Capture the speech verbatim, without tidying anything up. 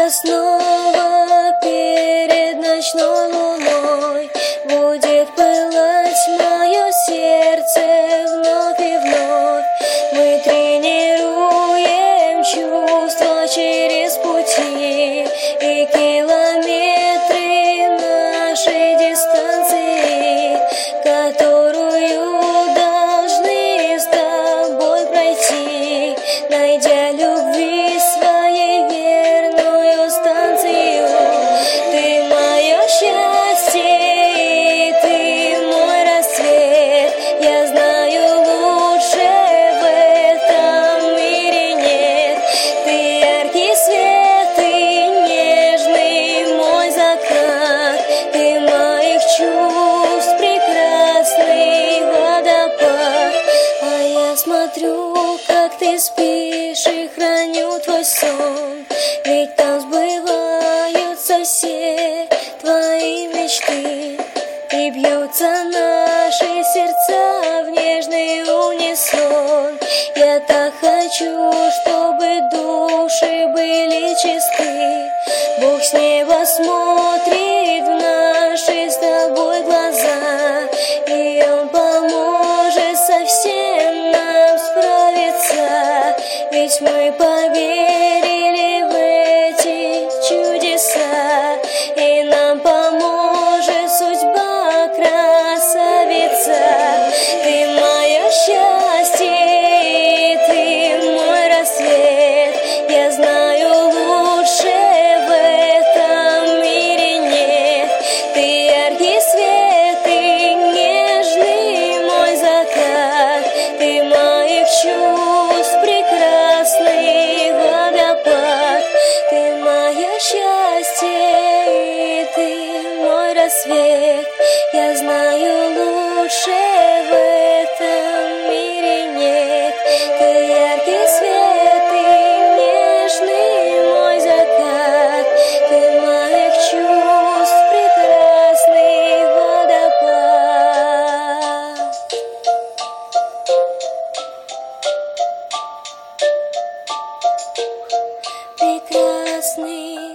Завтра снова перед ночной луной будет пылать мое сердце вновь и вновь. Мы тренируем чувства через пути и километры нашей дистанции, которую должны с тобой пройти, найдя любви своей верную станцию. Ты мое счастье, и ты мой рассвет. Я знаю, лучше в этом мире нет. Ты яркий свет, ты нежный мой закат. Ты моих чувств прекрасный водопад. А я смотрю, как ты спишь, и храню твой сон. Ведь там сбываются все твои мечты, и бьются наши сердца в нежный унисон. Я так хочу, чтобы души были чисты. Бог с неба смотрит в наши с тобой глаза, и Он поможет совсем нам справиться. Ведь мы поверили в эти чудеса, и нам поможет судьба, красавица. Ты мое счастье, и ты мой рассвет. Я знаю, лучше в этом мире нет. Ты яркий свет, ты нежный мой закат. Ты моих чувств прекрасный водопад. Ты мое счастье, и ты мой рассвет. Я знаю, лучше в этом мире нет. Ты яркий свет, ты нежный мой закат. Ты моих чувств прекрасный водопад. Прекрасный